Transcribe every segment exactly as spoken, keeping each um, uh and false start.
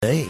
Hey.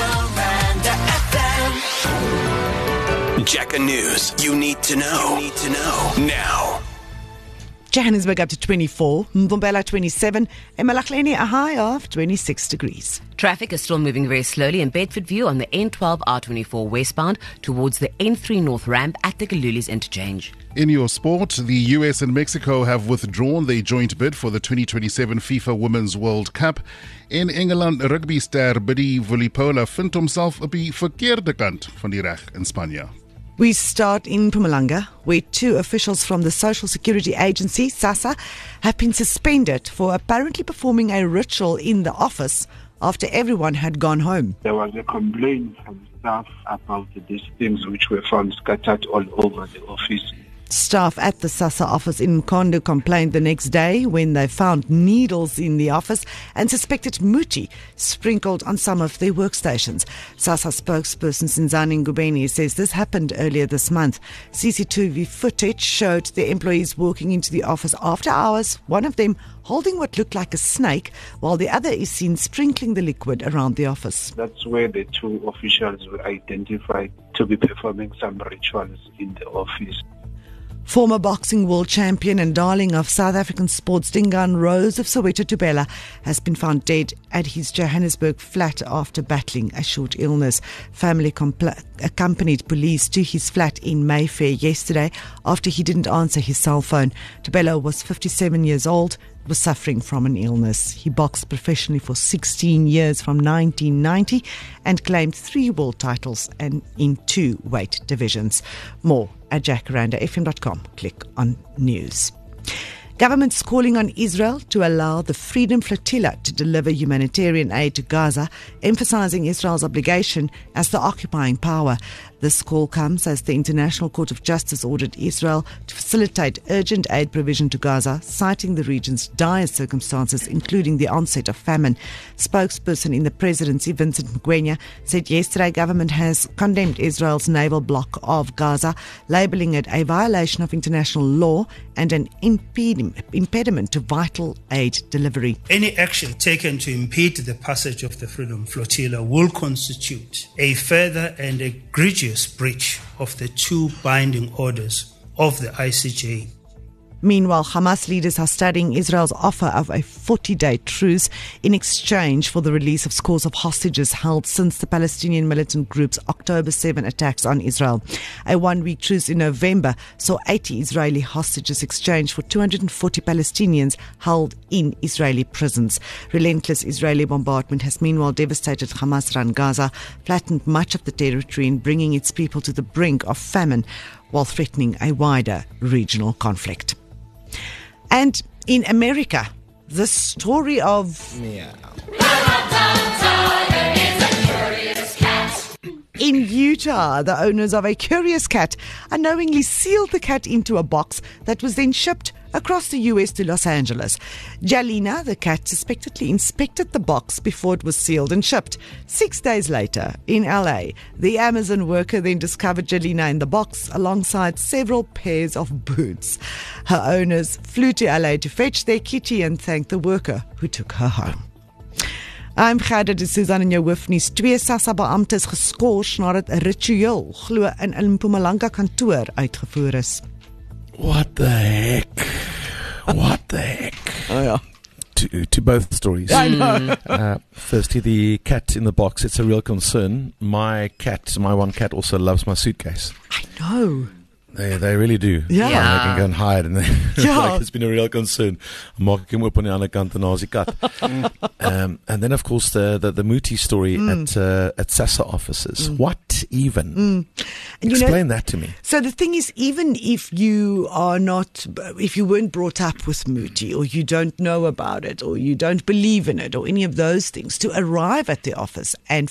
Jacka News. You need to know. You need to know now. Johannesburg up to twenty-four, Mbombela twenty-seven, and Malahleni a high of twenty-six degrees. Traffic is still moving very slowly in Bedfordview on the N twelve R twenty-four westbound towards the N three North ramp at the Galulis interchange. In your sport, the U S and Mexico have withdrawn their joint bid for the twenty twenty-seven FIFA Women's World Cup. In Engeland, rugbyster Biddy Vunipola vind homself op die verkeerde kant van die reg in Spanje. We start in Mpumalanga, where two officials from the Social Security Agency, SASSA, have been suspended for apparently performing a ritual in the office after everyone had gone home. There was a complaint from staff about these things which were found scattered all over the office. Staff at the SASSA office in Mkondo complained the next day when they found needles in the office and suspected muti sprinkled on some of their workstations. SASSA spokesperson Sinzani Ngubeni says this happened earlier this month. C C T V footage showed the employees walking into the office after hours, one of them holding what looked like a snake, while the other is seen sprinkling the liquid around the office. That's where the two officials were identified to be performing some rituals in the office. Former boxing world champion and darling of South African sports Dingaan Rose of Soweto Tubela has been found dead at his Johannesburg flat after battling a short illness. Family compl- accompanied police to his flat in Mayfair yesterday after he didn't answer his cell phone. Tubela was fifty-seven years old, was suffering from an illness. He boxed professionally for sixteen years from nineteen ninety and claimed three world titles and in two weight divisions. More at jacaranda f m dot com. Click on news. Government's calling on Israel to allow the Freedom Flotilla to deliver humanitarian aid to Gaza, emphasizing Israel's obligation as the occupying power. This call comes as the International Court of Justice ordered Israel to facilitate urgent aid provision to Gaza, citing the region's dire circumstances, including the onset of famine. Spokesperson in the presidency, Vincent Mgwenya, said yesterday government has condemned Israel's naval block of Gaza, labelling it a violation of international law and an impediment impediment to vital aid delivery. Any action taken to impede the passage of the Freedom Flotilla will constitute a further and egregious breach of the two binding orders of the I C J. Meanwhile, Hamas leaders are studying Israel's offer of a forty-day truce in exchange for the release of scores of hostages held since the Palestinian militant group's October seventh attacks on Israel. A one-week truce in November saw eighty Israeli hostages exchanged for two hundred forty Palestinians held in Israeli prisons. Relentless Israeli bombardment has meanwhile devastated Hamas-run Gaza, flattened much of the territory and bringing its people to the brink of famine while threatening a wider regional conflict. And in America, the story of Meow. In Utah, the owners of a curious cat unknowingly sealed the cat into a box that was then shipped across the U S to Los Angeles. Jalina, the cat, suspectedly inspected the box before it was sealed and shipped. Six days later, in L A, the Amazon worker then discovered Jalina in the box alongside several pairs of boots. Her owners flew to L A to fetch their kitty and thanked the worker who took her home. I'm Gerda de Susan in jou hoofnuus. Twee SASSA beamptes geskort nadat 'n ritueel glo in 'n Mpumalanga kantoor uitgevoer is. What the heck? What the heck? Oh yeah. To, to both stories. I know. Uh, firstly, the cat in the box, it's a real concern. My cat, my one cat also loves my suitcase. I know. They they really do. Yeah. And they can go and hide. And they, Yeah. like, it's been a real concern. Maak ek hom op aan die ander kant en daar's die kat. um, and then, of course, the the, the Muti story Mm. at uh, at SASSA offices. Mm. What even? Mm. And Explain you know, that to me. So the thing is, even if you are not, if you weren't brought up with Muti, or you don't know about it, or you don't believe in it, or any of those things, to arrive at the office and